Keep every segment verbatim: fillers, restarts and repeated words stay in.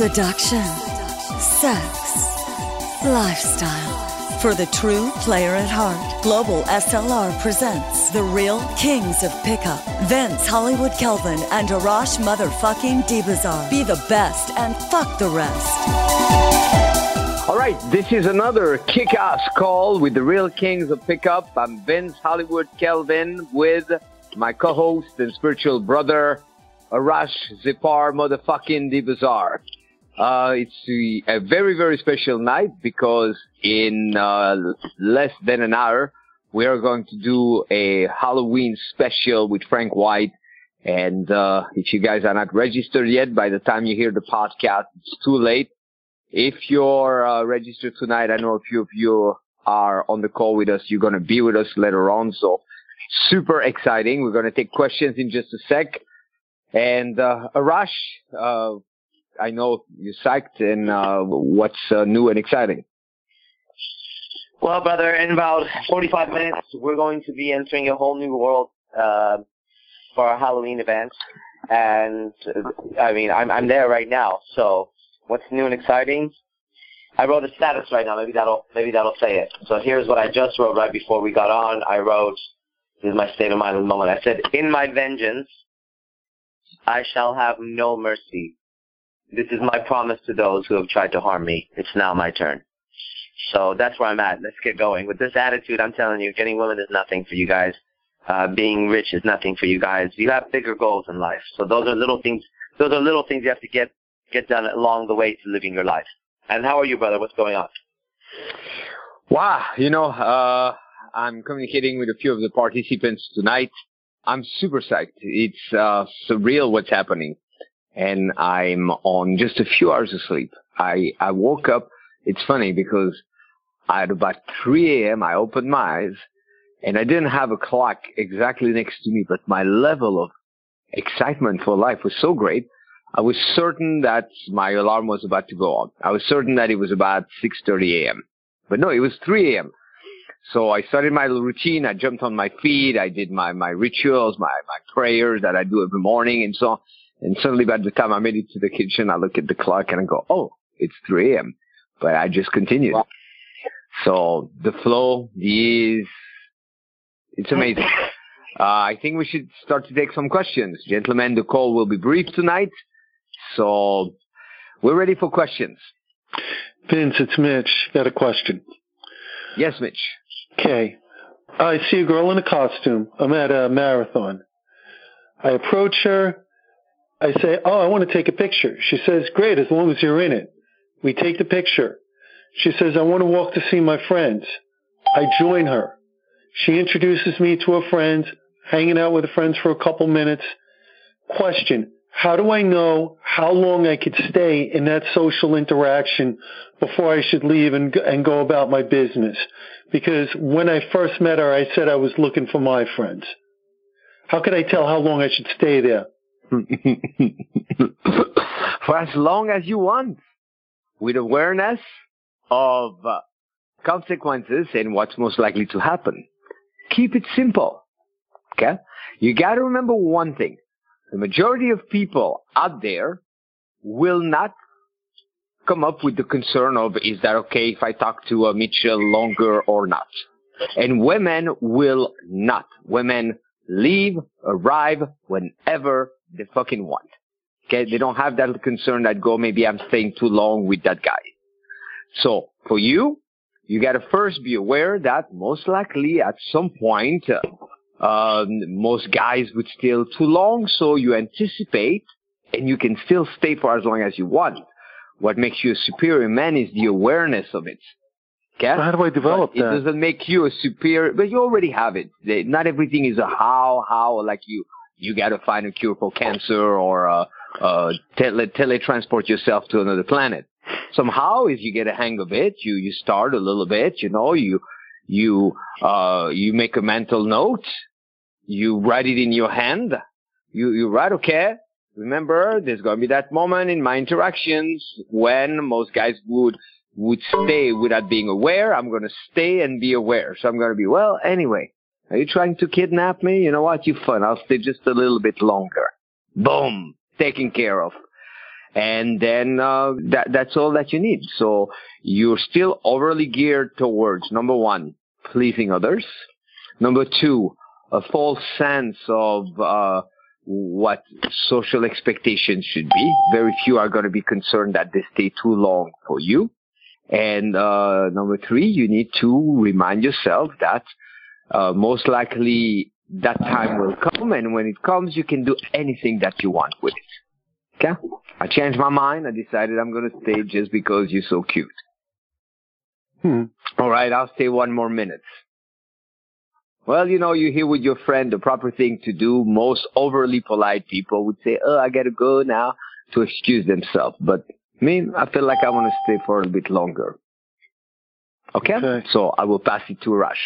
Seduction, sex, lifestyle. For the true player at heart, Global S L R presents the real kings of pickup. Vince Hollywood Kelvin and Arash motherfucking D-Bazar. Be the best and fuck the rest. All right, this is another kick-ass call with the real kings of pickup. I'm Vince Hollywood Kelvin with my co-host and spiritual brother, Arash Zipar motherfucking D-Bazar. Uh, it's a very, very special night because in uh, less than an hour, we are going to do a Halloween special with Frank White. And uh, if you guys are not registered yet, by the time you hear the podcast, it's too late. If you're uh, registered tonight, I know a few of you are on the call with us. You're going to be with us later on. So super exciting. We're going to take questions in just a sec. And uh, Arash, uh, I know you're psyched, and uh, what's uh, new and exciting? Well, brother, in about forty-five minutes, we're going to be entering a whole new world uh, for our Halloween event. And, uh, I mean, I'm, I'm there right now. So what's new and exciting? I wrote a status right now. Maybe that'll, maybe that'll say it. So here's what I just wrote right before we got on. I wrote, this is my state of mind at the moment. I said, in my vengeance, I shall have no mercy. This is my promise to those who have tried to harm me. It's now my turn. So that's where I'm at. Let's get going. With this attitude, I'm telling you, getting women is nothing for you guys. Uh, being rich is nothing for you guys. You have bigger goals in life. So those are little things, those are little things you have to get, get done along the way to living your life. And how are you, brother? What's going on? Wow. You know, uh, I'm communicating with a few of the participants tonight. I'm super psyched. It's, uh, surreal what's happening. And I'm on just a few hours of sleep. I, I woke up. It's funny because at about three a.m. I opened my eyes and I didn't have a clock exactly next to me, but my level of excitement for life was so great. I was certain that my alarm was about to go on. I was certain that it was about six thirty a.m. But no, it was three a.m. So I started my little routine. I jumped on my feet. I did my, my rituals, my, my prayers that I do every morning and so on. And suddenly by the time I made it to the kitchen, I look at the clock and I go, oh, it's three a.m. But I just continued. Wow. So the flow is, it's amazing. uh, I think we should start to take some questions. Gentlemen, the call will be brief tonight. So we're ready for questions. Vince, it's Mitch. Got a question. Yes, Mitch. Okay. I see a girl in a costume. I'm at a marathon. I approach her. I say, oh, I want to take a picture. She says, great, as long as you're in it. We take the picture. She says, I want to walk to see my friends. I join her. She introduces me to her friends, hanging out with her friends for a couple minutes. Question, how do I know how long I could stay in that social interaction before I should leave and, and go about my business? Because when I first met her, I said I was looking for my friends. How could I tell how long I should stay there? For as long as you want, with awareness of uh, consequences and what's most likely to happen. Keep it simple, okay? You got to remember one thing. The majority of people out there will not come up with the concern of, is that okay if I talk to uh, Mitchell longer or not? And women will not. Women leave, arrive whenever they fucking want. Okay, they don't have that concern that go, maybe I'm staying too long with that guy. So for you, you got to first be aware that most likely at some point, uh, um, most guys would stay too long. So you anticipate and you can still stay for as long as you want. What makes you a superior man is the awareness of it. Okay? So how do I develop but that? It doesn't make you a superior, but you already have it. Not everything is a how, how, like you, you got to find a cure for cancer or, uh, uh, tele, teletransport yourself to another planet. Somehow, if you get a hang of it, you, you start a little bit, you know, you, you, uh, you make a mental note, you write it in your hand, you, you write, okay, remember, there's going to be that moment in my interactions when most guys would, would stay without being aware. I'm going to stay and be aware. So I'm going to be, well, anyway, are you trying to kidnap me? You know what? You fun. I'll stay just a little bit longer. Boom. Taken care of. And then uh, that that's all that you need. So you're still overly geared towards, number one, pleasing others. Number two, a false sense of uh, what social expectations should be. Very few are going to be concerned that they stay too long for you. And uh, number three, you need to remind yourself that uh, most likely that time will come, and when it comes, you can do anything that you want with it. Okay? I changed my mind. I decided I'm going to stay just because you're so cute. Hmm. All right, I'll stay one more minute. Well, you know, you're here with your friend, the proper thing to do. Most overly polite people would say, oh, I got to go now, to excuse themselves. But me, I feel like I want to stay for a bit longer. Okay? Okay. So I will pass it to Arash.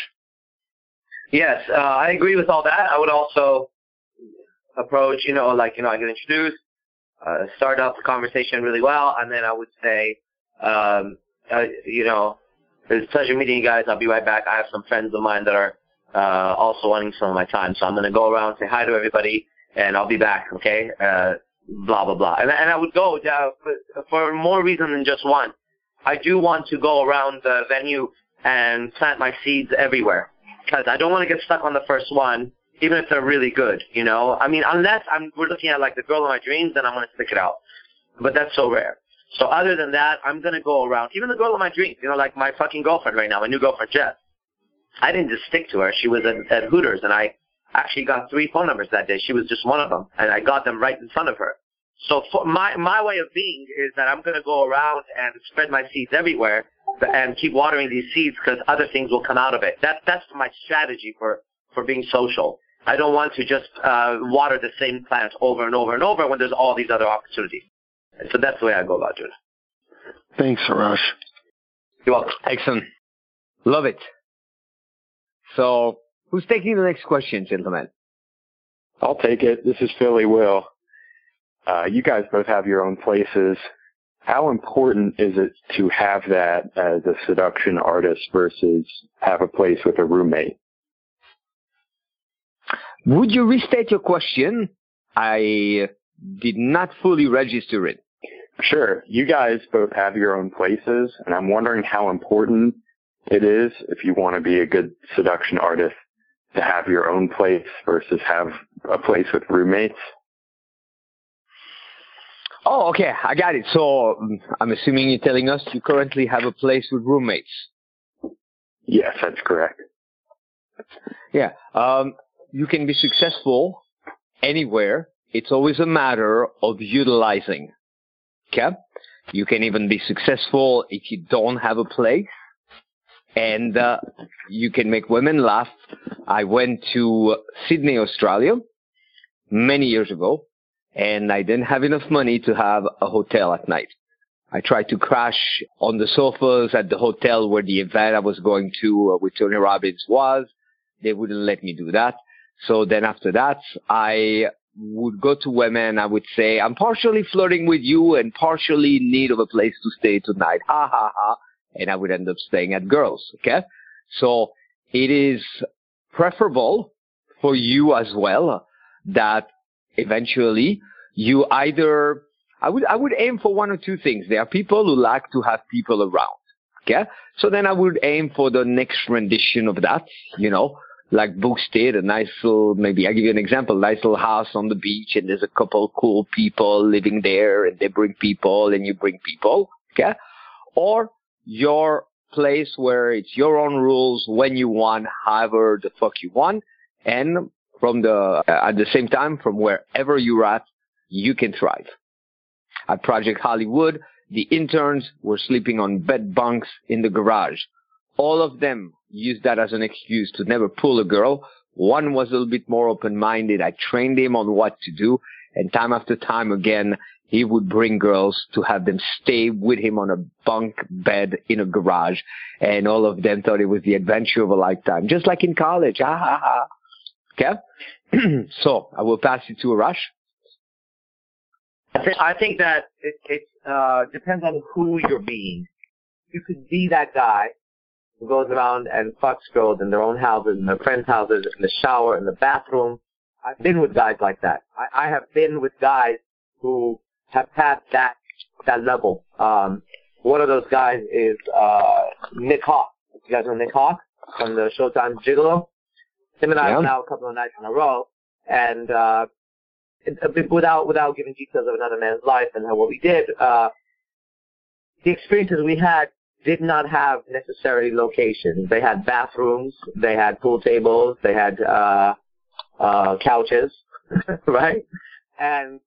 Yes, uh, I agree with all that. I would also approach, you know, like, you know, I get introduced, uh, start off the conversation really well, and then I would say, um, uh, you know, it's a pleasure meeting you guys. I'll be right back. I have some friends of mine that are uh, also wanting some of my time, so I'm going to go around, say hi to everybody, and I'll be back, okay? Uh, blah, blah, blah. And, and I would go uh, for, for more reason than just one. I do want to go around the venue and plant my seeds everywhere, because I don't want to get stuck on the first one, even if they're really good, you know? I mean, unless I'm, we're looking at, like, the girl of my dreams, then I'm going to stick it out. But that's so rare. So other than that, I'm going to go around. Even the girl of my dreams, you know, like my fucking girlfriend right now, my new girlfriend, Jess. I didn't just stick to her. She was at, at Hooters, and I actually got three phone numbers that day. She was just one of them, and I got them right in front of her. So for my my way of being is that I'm going to go around and spread my seeds everywhere and keep watering these seeds, because other things will come out of it. That, that's my strategy for, for being social. I don't want to just uh, water the same plant over and over and over when there's all these other opportunities. And so that's the way I go about doing it. Thanks, Arash. You're welcome. Excellent. Love it. So, who's taking the next question, gentlemen? I'll take it. This is Philly Will. Uh, you guys both have your own places. How important is it to have that as a seduction artist versus have a place with a roommate? Would you restate your question? I did not fully register it. Sure. You guys both have your own places, and I'm wondering how important it is, if you want to be a good seduction artist, to have your own place versus have a place with roommates. Oh, okay. I got it. So I'm assuming you're telling us you currently have a place with roommates. Yes, that's correct. Yeah. Um, you can be successful anywhere. It's always a matter of utilizing. Okay? You can even be successful if you don't have a place. And uh, you can make women laugh. I went to Sydney, Australia, many years ago, and I didn't have enough money to have a hotel at night. I tried to crash on the sofas at the hotel where the event I was going to uh, with Tony Robbins was. They wouldn't let me do that. So then after that, I would go to women. I would say, I'm partially flirting with you and partially in need of a place to stay tonight. Ha, ha, ha. And I would end up staying at girls. Okay. So it is preferable for you as well that eventually you either, I would, I would aim for one or two things. There are people who like to have people around. Okay. So then I would aim for the next rendition of that, you know, like Bookstead, a nice little, maybe I'll give you an example, nice little house on the beach, and there's a couple cool people living there, and they bring people and you bring people. Okay. Or your place where it's your own rules, when you want, however the fuck you want, and from the uh, at the same time, from wherever you're at, you can thrive. At Project Hollywood, the interns were sleeping on bed bunks in the garage. All of them used that as an excuse to never pull a girl. One was a little bit more open-minded. I trained him on what to do, and time after time again, he would bring girls to have them stay with him on a bunk bed in a garage. And all of them thought it was the adventure of a lifetime, just like in college. Ah, ha, ha. Okay? So, I will pass it to Arash. I think, I think that it, it uh, depends on who you're being. You could be that guy who goes around and fucks girls in their own houses, in their friends' houses, in the shower, in the bathroom. I've been with guys like that. I, I have been with guys who have had that that level. Um, one of those guys is uh, Nick Hawk. You guys know Nick Hawk from the Showtime Gigolo? Him and I Yeah. went out a couple of nights in a row, and uh, it, without without giving details of another man's life and what we did, uh, the experiences we had did not have necessarily locations. They had bathrooms, they had pool tables, they had uh, uh, couches, right? And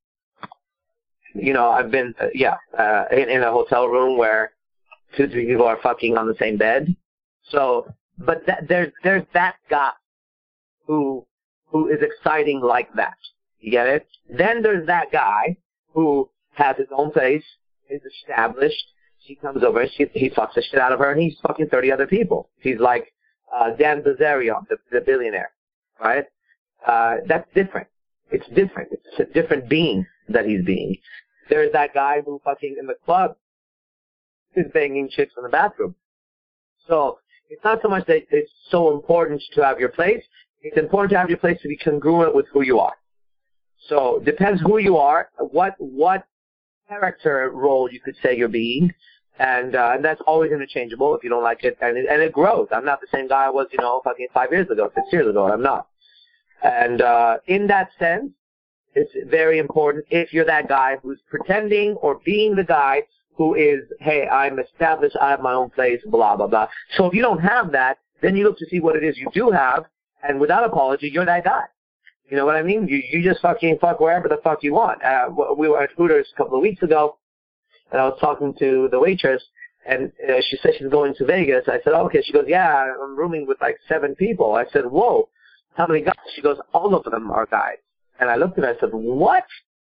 you know, I've been, uh, yeah, uh, in, in a hotel room where two, three people are fucking on the same bed. So, but that, there's there's that guy who who is exciting like that. You get it? Then there's that guy who has his own place, is established. She comes over, she, he fucks the shit out of her, and he's fucking thirty other people. He's like uh, Dan Bilzerian, the, the billionaire, right? Uh, that's different. It's different. It's a different being that he's being. There's that guy who fucking in the club is banging chicks in the bathroom. So it's not so much that it's so important to have your place. It's important to have your place to be congruent with who you are. So it depends who you are, what what character role you could say you're being, and uh, and that's always interchangeable if you don't like it, and it, and it grows. I'm not the same guy I was, you know, fucking five years ago, six years ago. I'm not. And uh, in that sense, it's very important if you're that guy who's pretending or being the guy who is, hey, I'm established, I have my own place, blah, blah, blah. So if you don't have that, then you look to see what it is you do have, and without apology, you're that guy. You know what I mean? You you just fucking fuck wherever the fuck you want. Uh, we were at Hooters a couple of weeks ago, and I was talking to the waitress, and uh, she said she's going to Vegas. I said, oh, okay. She goes, yeah, I'm rooming with like seven people. I said, whoa, how many guys? She goes, all of them are guys. And I looked at her and I said, what?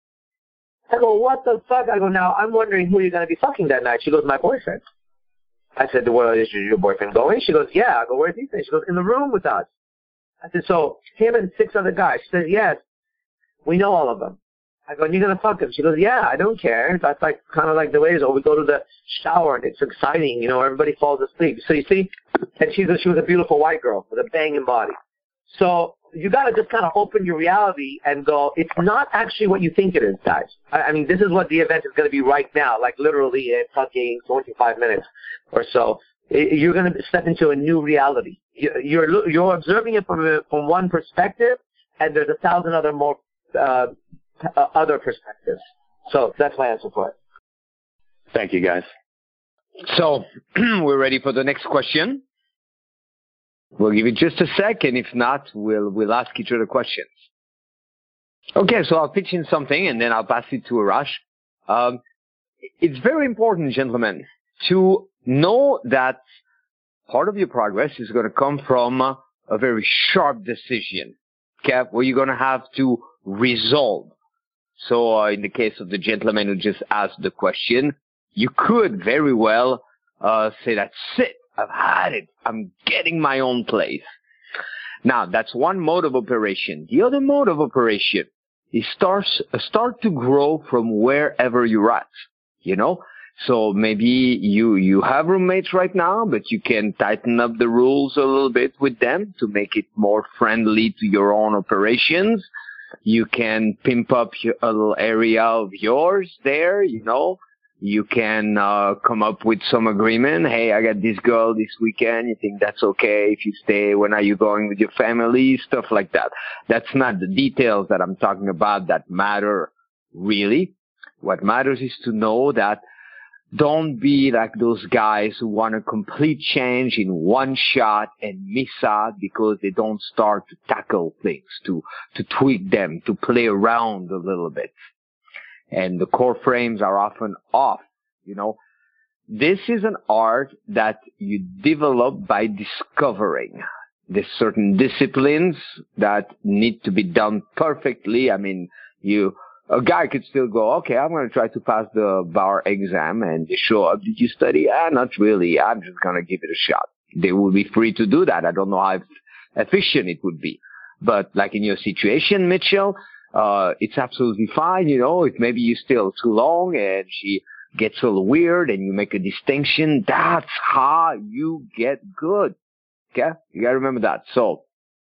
I go, what the fuck? I go, now I'm wondering who you're going to be fucking that night. She goes, my boyfriend. I said, well, is your boyfriend going? She goes, yeah. I go, where's he staying? She goes, in the room with us. I said, so him and six other guys. She said, yes, we know all of them. I go, and you're going to fuck him? She goes, yeah, I don't care. That's like kind of like the way it is. Or we go to the shower and it's exciting. You know, everybody falls asleep. So you see, and she's a, she was a beautiful white girl with a banging body. So you got to just kind of open your reality and go, it's not actually what you think it is, guys. I, I mean, this is what the event is going to be right now, like literally in fucking twenty-five minutes or so. It, you're going to step into a new reality. You, you're you're observing it from a, from one perspective, and there's a thousand other more uh, uh, other perspectives. So that's my answer for it. Thank you, guys. So we're ready for the next question. We'll give it just a second. If not, we'll we'll ask each other questions. Okay, so I'll pitch in something, and then I'll pass it to Arash. Um, it's very important, gentlemen, to know that part of your progress is going to come from a, a very sharp decision, okay, where you're going to have to resolve. So uh, in the case of the gentleman who just asked the question, you could very well uh, say, that's it. I've had it. I'm getting my own place. Now, that's one mode of operation. The other mode of operation is starts, uh, start to grow from wherever you're at, you know? So maybe you, you have roommates right now, but you can tighten up the rules a little bit with them to make it more friendly to your own operations. You can pimp up your, a little area of yours there, you know? You can uh, come up with some agreement. Hey, I got this girl this weekend. You think that's okay if you stay? When are you going with your family? Stuff like that. That's not the details that I'm talking about that matter, really. What matters is to know that don't be like those guys who want a complete change in one shot and miss out because they don't start to tackle things, to, to tweak them, to play around a little bit. And the core frames are often off, you know. This is an art that you develop by discovering. There's certain disciplines that need to be done perfectly. I mean, you, a guy could still go, okay, I'm going to try to pass the bar exam, and they show up. Did you study? Ah, not really. I'm just going to give it a shot. They will be free to do that. I don't know how efficient it would be. But like in your situation, Mitchell, Uh, it's absolutely fine, you know, if maybe you stay too long and she gets a little weird and you make a distinction, that's how you get good. Okay? You gotta remember that. So,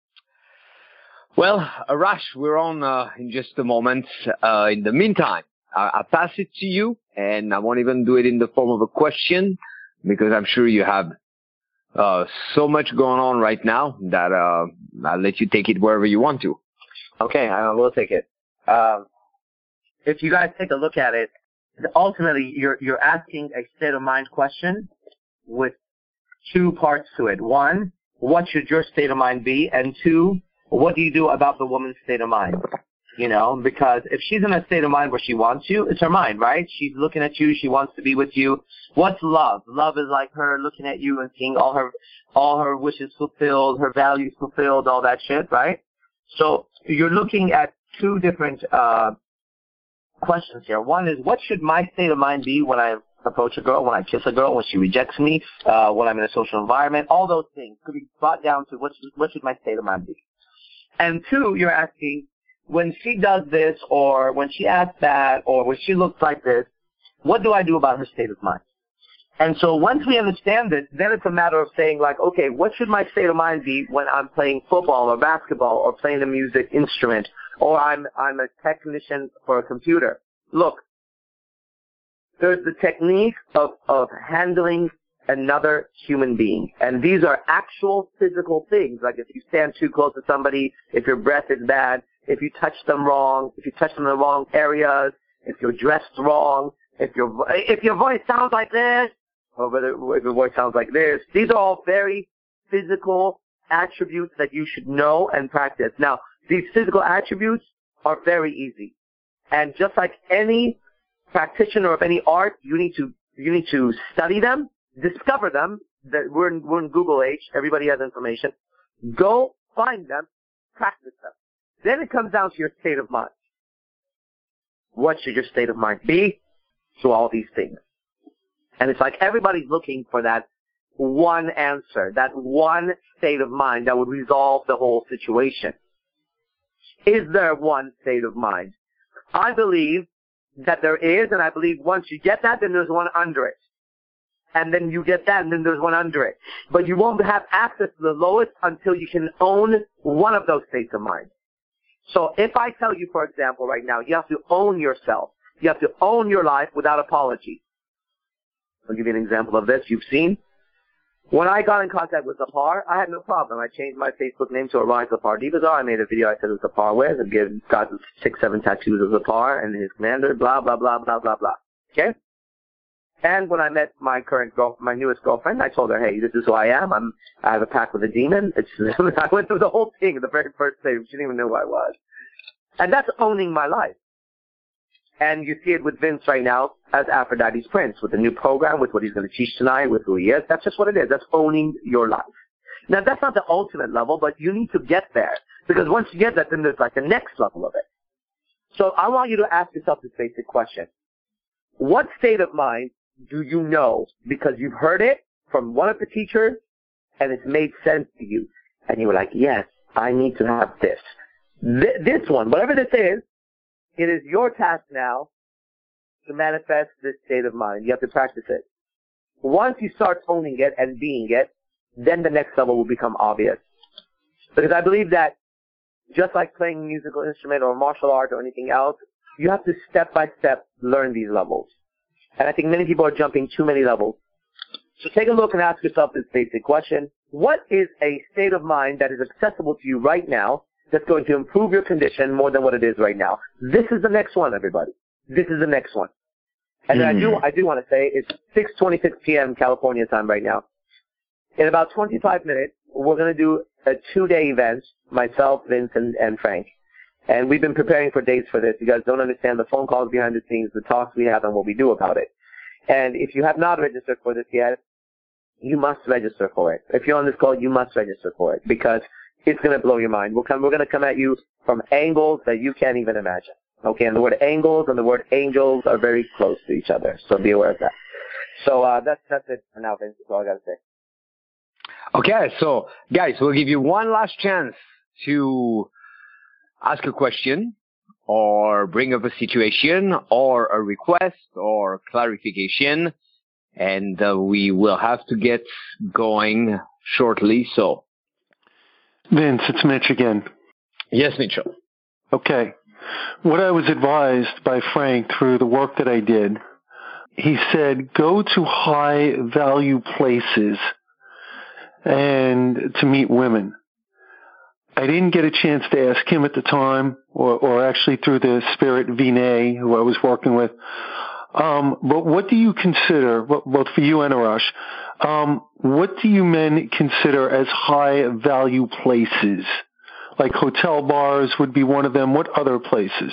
well, Arash, we're on, uh, in just a moment. Uh, in the meantime, I, I'll pass it to you, and I won't even do it in the form of a question because I'm sure you have uh, so much going on right now that uh, I'll let you take it wherever you want to. Okay, I will take it. Um, if you guys take a look at it, ultimately you're you're asking a state of mind question with two parts to it. One, what should your state of mind be? And two, what do you do about the woman's state of mind? You know, because if she's in a state of mind where she wants you, it's her mind, right? She's looking at you, she wants to be with you. What's love? Love is like her looking at you and seeing all her all her wishes fulfilled, her values fulfilled, all that shit, right? So you're looking at two different uh questions here. One is, what should my state of mind be when I approach a girl, when I kiss a girl, when she rejects me, uh, when I'm in a social environment? All those things could be brought down to what should, what should my state of mind be? And two, you're asking, when she does this, or when she asks that, or when she looks like this, what do I do about her state of mind? And so once we understand this, then it's a matter of saying, like, okay, what should my state of mind be when I'm playing football or basketball or playing a music instrument, or I'm I'm a technician for a computer? Look, there's the technique of, of handling another human being. And these are actual physical things. Like if you stand too close to somebody, if your breath is bad, if you touch them wrong, if you touch them in the wrong areas, if you're dressed wrong, if your if your voice sounds like this, or whether if your voice sounds like this. These are all very physical attributes that you should know and practice. Now, these physical attributes are very easy. And just like any practitioner of any art, you need to you need to study them, discover them. That we're in, we're in Google age. Everybody has information. Go find them, practice them. Then it comes down to your state of mind. What should your state of mind be to all these things? And it's like everybody's looking for that one answer, that one state of mind that would resolve the whole situation. Is there one state of mind? I believe that there is, and I believe once you get that, then there's one under it. And then you get that, and then there's one under it. But you won't have access to the lowest until you can own one of those states of mind. So if I tell you, for example, right now, you have to own yourself. You have to own your life without apology. I'll give you an example of this. You've seen. When I got in contact with Zahar, I had no problem. I changed my Facebook name to Orion Zahar Divazar. I made a video. I said it was Zahar wears. I got six, seven tattoos of Zahar and his commander, blah, blah, blah, blah, blah, blah. Okay? And when I met my current girl, my newest girlfriend, I told her, hey, this is who I am. I'm, I have a pact with a demon. It's, I went through the whole thing the very first day. She didn't even know who I was. And that's owning my life. And you see it with Vince right now as Aphrodite's Prince, with the new program, with what he's going to teach tonight, with who he is. That's just what it is. That's owning your life. Now, that's not the ultimate level, but you need to get there. Because once you get that, then there's like the next level of it. So I want you to ask yourself this basic question. What state of mind do you know because you've heard it from one of the teachers and it's made sense to you? And you were like, yes, I need to have this. Th- this one, whatever this is, it is your task now to manifest this state of mind. You have to practice it. Once you start owning it and being it, then the next level will become obvious. Because I believe that just like playing a musical instrument or martial art or anything else, you have to step by step learn these levels. And I think many people are jumping too many levels. So take a look and ask yourself this basic question. What is a state of mind that is accessible to you right now that's going to improve your condition more than what it is right now? This is the next one, everybody. This is the next one. And mm-hmm. I do I do want to say it's six twenty-six p.m. California time right now. In about twenty-five minutes, we're going to do a two-day event, myself, Vince, and, and Frank. And we've been preparing for days for this. You guys don't understand the phone calls behind the scenes, the talks we have, and what we do about it. And if you have not registered for this yet, you must register for it. If you're on this call, you must register for it because it's going to blow your mind. We'll come, we're going to come at you from angles that you can't even imagine. Okay, and the word angles and the word angels are very close to each other, so be aware of that. So uh, that's that's it for now, Vince. That's all I got to say. Okay, so guys, we'll give you one last chance to ask a question or bring up a situation or a request or clarification, and uh, we will have to get going shortly. So, Vince, it's Mitch again. Yes, Mitchell. Okay. what I was advised by Frank through the work that I did, he said, go to high value places and to meet women. I didn't get a chance to ask him at the time, or, or actually through the Spirit Vinay, who I was working with. Um, but what do you consider, both for you and Arash, um, what do you men consider as high value places? Like hotel bars would be one of them. What other places?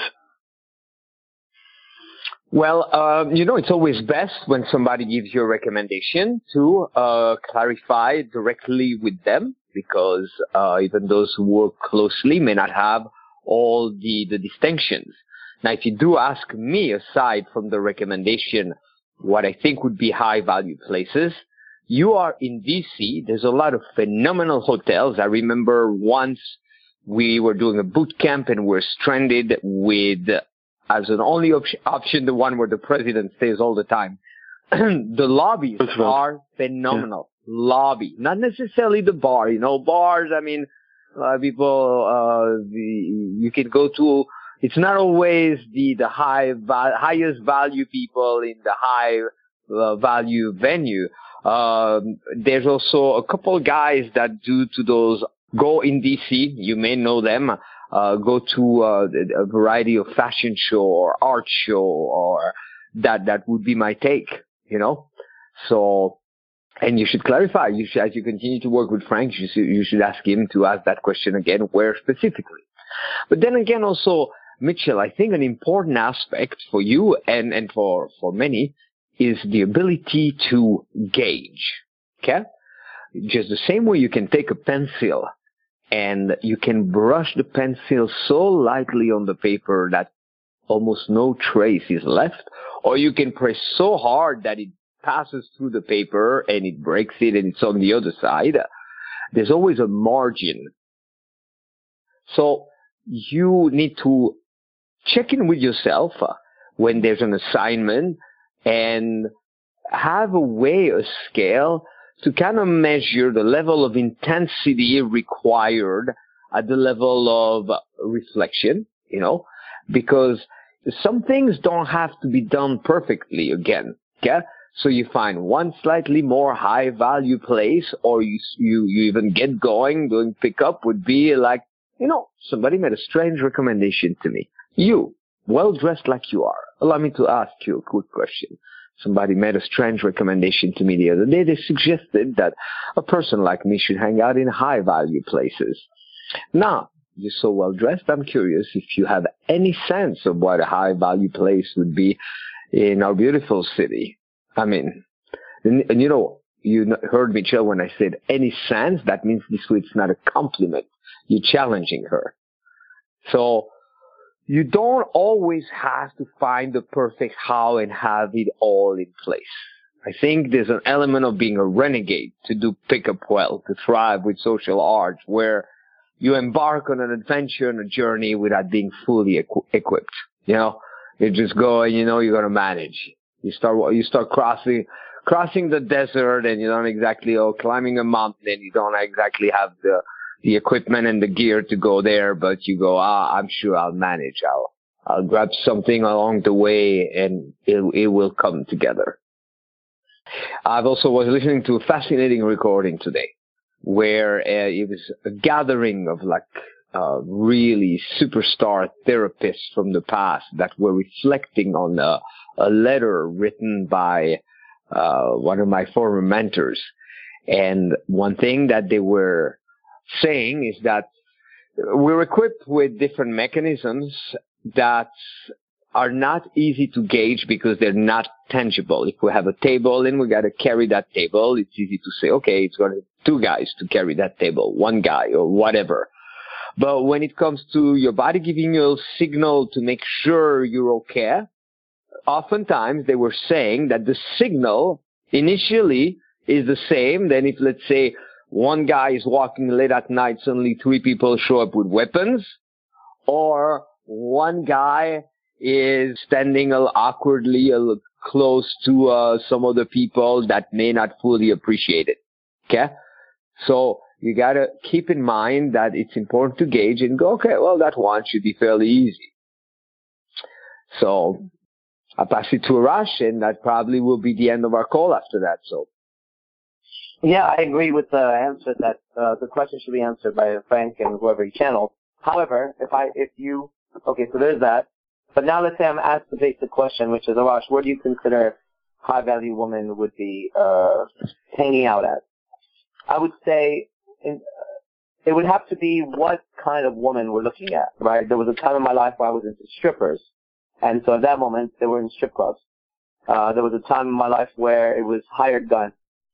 Well, uh, you know, it's always best when somebody gives you a recommendation to uh, clarify directly with them, because uh, even those who work closely may not have all the, the distinctions. Now, if you do ask me, aside from the recommendation, what I think would be high-value places, you are in D C. There's a lot of phenomenal hotels. I remember once we were doing a boot camp and we're stranded with, as an only op- option, the one where the president stays all the time. The lobbies are phenomenal. Yeah. Lobby, not necessarily the bar. You know, bars, I mean, uh, people, uh, the, you can go to, it's not always the, the high, val- highest value people in the high uh, value venue. Um, there's also a couple guys that do to those, go in D C, you may know them, uh, go to uh, a variety of fashion show or art show, or that, that would be my take, you know? So, and you should clarify, you should, as you continue to work with Frank, you should, you should ask him to ask that question again, where specifically. But then again, also, Mitchell, I think an important aspect for you and, and for, for many is the ability to gauge, okay? Just the same way you can take a pencil and you can brush the pencil so lightly on the paper that almost no trace is left, or you can press so hard that it passes through the paper and it breaks it and it's on the other side. There's always a margin. So you need to check in with yourself uh, when there's an assignment and have a way, a scale to kind of measure the level of intensity required at the level of reflection, you know, because some things don't have to be done perfectly again, okay? So you find one slightly more high value place, or you, you, you even get going doing pickup would be like, you know, somebody made a strange recommendation to me. You, well dressed like you are. Allow me to ask you a quick question. Somebody made a strange recommendation to me the other day. They suggested that a person like me should hang out in high value places. Now, you're so well dressed, I'm curious if you have any sense of what a high value place would be in our beautiful city. I mean, and, and you know, you heard Michelle when I said any sense, that means this way it's not a compliment. You're challenging her. So you don't always have to find the perfect how and have it all in place. I think there's an element of being a renegade to do pickup well, to thrive with social arts, where you embark on an adventure and a journey without being fully equ- equipped. You know, you just go and you know you're going to manage. You start, you start crossing, crossing the desert and you don't exactly, oh, climbing a mountain, you don't exactly have the, the equipment and the gear to go there, but you go, ah, I'm sure I'll manage. I'll, I'll grab something along the way and it, it will come together. I've also was listening to a fascinating recording today where uh, it was a gathering of like, uh, really superstar therapists from the past that were reflecting on a, a letter written by, uh, one of my former mentors. And one thing that they were saying is that we're equipped with different mechanisms that are not easy to gauge because they're not tangible. If we have a table and we got to carry that table, it's easy to say, okay, it's going to two guys to carry that table, one guy or whatever. But when it comes to your body giving you a signal to make sure you're okay, oftentimes they were saying that the signal initially is the same. Then if, let's say, one guy is walking late at night, suddenly three people show up with weapons, or one guy is standing a little awkwardly a little close to uh, some other people that may not fully appreciate it. Okay? So you got to keep in mind that it's important to gauge and go, okay, well, that one should be fairly easy. So I'll pass it to Arash, and that probably will be the end of our call after that. So. Yeah, I agree with the answer that uh, the question should be answered by Frank and whoever he channels. However, if I, if you, okay, so there's that. But now let's say I'm asked the basic question, which is, Arash, where do you consider high-value woman would be uh, hanging out at? I would say in, uh, it would have to be what kind of woman we're looking at, right? There was a time in my life where I was into strippers. And so at that moment, they were in strip clubs. Uh, there was a time in my life where it was hired gun.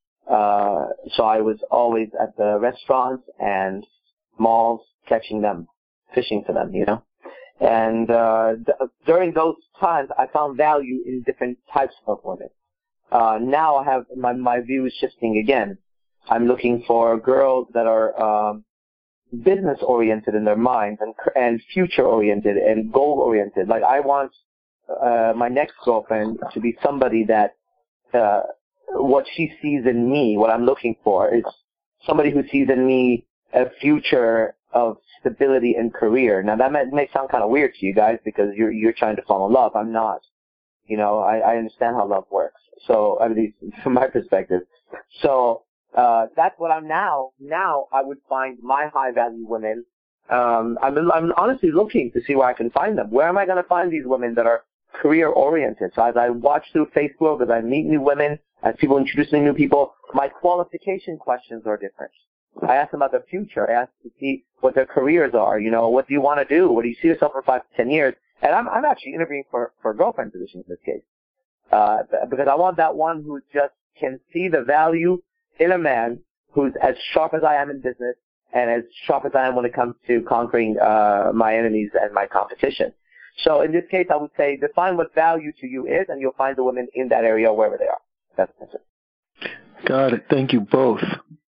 Uh, so I was always at the restaurants and malls catching them, fishing for them, you know. And uh, th- during those times, I found value in different types of women. Uh, now I have, my, my view is shifting again. I'm looking for girls that are um, business-oriented in their minds and, and future-oriented and goal-oriented. Like, I want uh, my next girlfriend to be somebody that uh, what she sees in me, what I'm looking for, is somebody who sees in me a future of stability and career. Now, that may, may sound kind of weird to you guys because you're you're trying to fall in love. I'm not. You know, I, I understand how love works. So, at least from my perspective. So, uh, that's what I'm now. Now, I would find my high-value women. Um, I'm, I'm honestly looking to see where I can find them. Where am I going to find these women that are career-oriented? So, as I watch through Facebook, as I meet new women, as people introduce me to new people, my qualification questions are different. I ask them about their future. I ask to see what their careers are. You know, what do you want to do? What do you see yourself for five to ten years? And I'm, I'm actually interviewing for, for a girlfriend position in this case. Uh, because I want that one who just can see the value in a man who's as sharp as I am in business and as sharp as I am when it comes to conquering, uh, my enemies and my competition. So in this case, I would say define what value to you is, and you'll find the women in that area wherever they are. That's, that's it. Got it. Thank you both.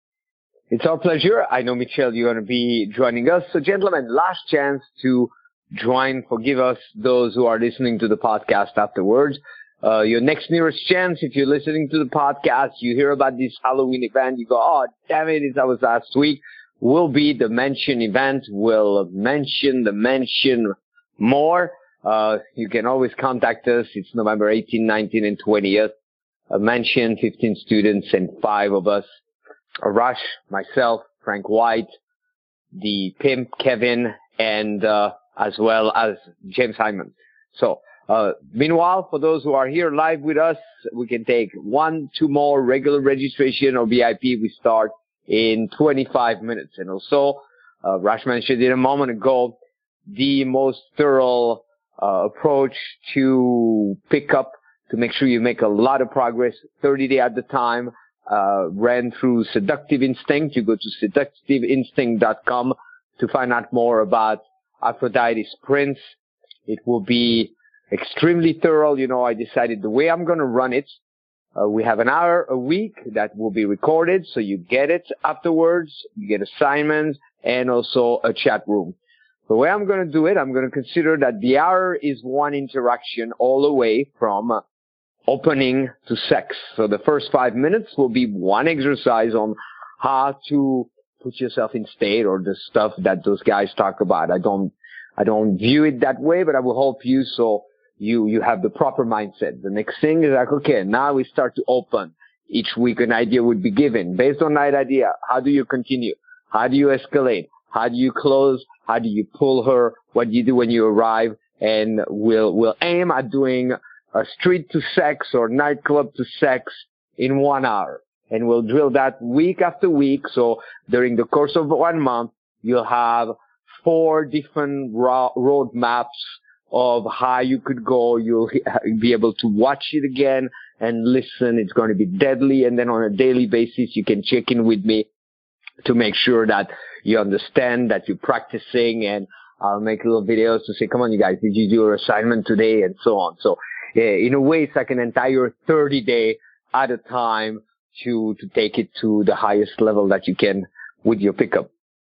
It's our pleasure. I know, Michelle, you're going to be joining us. So, gentlemen, last chance to join. Forgive us, those who are listening to the podcast afterwards. Uh, your next nearest chance, if you're listening to the podcast, you hear about this Halloween event, you go, oh, damn it, that was last week, will be the Mention event. We'll mention the Mention more. Uh, you can always contact us. It's November eighteenth, nineteenth, and twentieth. Uh, Mention, fifteen students and five of us. Arash, myself, Frank White, the pimp, Kevin, and uh, as well as James Hyman. So, uh, meanwhile, for those who are here live with us, we can take one, two more regular registration or V I P. We start in twenty-five minutes. And also, uh, Arash mentioned it a moment ago, the most thorough uh, approach to pick up, to make sure you make a lot of progress, thirty days at the time. Uh, ran through Seductive Instinct. You go to seductive instinct dot com to find out more about Aphrodite's Prince. It will be extremely thorough. You know, I decided the way I'm going to run it, uh, we have an hour a week that will be recorded, so you get it afterwards. You get assignments and also a chat room. The way I'm going to do it, I'm going to consider that the hour is one interaction all the way from uh, opening to sex. So the first five minutes will be one exercise on how to put yourself in state, or the stuff that those guys talk about. I don't, I don't view it that way, but I will help you so you, you have the proper mindset. The next thing is like, okay, now we start to open. Each week an idea would be given. Based on that idea, how do you continue? How do you escalate? How do you close? How do you pull her? What do you do when you arrive? And we'll, we'll aim at doing a street to sex or nightclub to sex in one hour. And we'll drill that week after week. So during the course of one month, you'll have four different ro- road maps of how you could go. You'll be able to watch it again and listen. It's going to be deadly. And then on a daily basis, you can check in with me to make sure that you understand, that you're practicing, and I'll make little videos to say, come on, you guys, did you do your assignment today? And so on. So, yeah, in a way, it's like an entire thirty day at a time to, to take it to the highest level that you can with your pickup.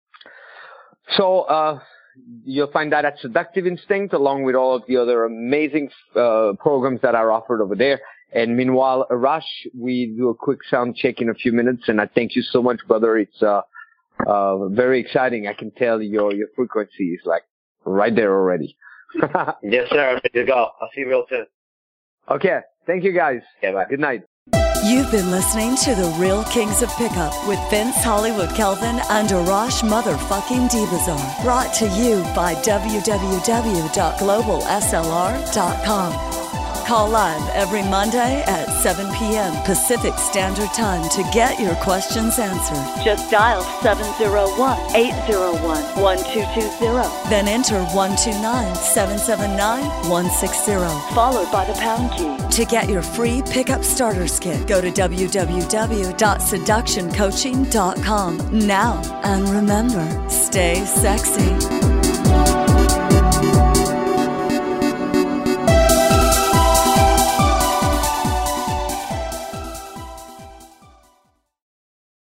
So, uh, you'll find that at Seductive Instinct, along with all of the other amazing, uh, programs that are offered over there. And meanwhile, Arash, we do a quick sound check in a few minutes, and I thank you so much, brother. It's, uh, uh, very exciting. I can tell your, your frequency is like right there already. Yes, sir. I'm ready to go. I'll see you real soon. Okay. Thank you, guys. Okay, bye. Good night. You've been listening to The Real Kings of Pickup with Vince Hollywood Kelvin and Arash Motherfucking D-Bazar. Brought to you by w w w dot global s l r dot com. Call live every Monday at seven p.m. Pacific Standard Time to get your questions answered. Just dial seven oh one, eight oh one, one two two zero. Then enter one two nine, seven seven nine, one six zero, followed by the pound key. To get your free pickup starters kit, go to w w w dot seduction coaching dot com now. And remember, stay sexy.